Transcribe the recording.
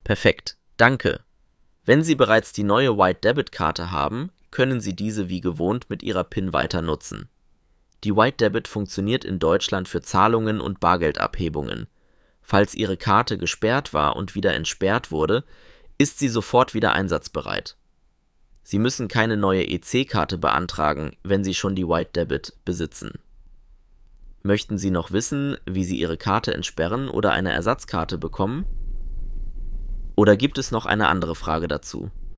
Perfekt, danke. Wenn Sie bereits die neue White Debit Karte haben, können Sie diese wie gewohnt mit Ihrer PIN weiter nutzen. Die White Debit funktioniert in Deutschland für Zahlungen und Bargeldabhebungen. Falls Ihre Karte gesperrt war und wieder entsperrt wurde, ist sie sofort wieder einsatzbereit. Sie müssen keine neue EC-Karte beantragen, wenn Sie schon die White Debit besitzen. Möchten Sie noch wissen, wie Sie Ihre Karte entsperren oder eine Ersatzkarte bekommen? Oder gibt es noch eine andere Frage dazu?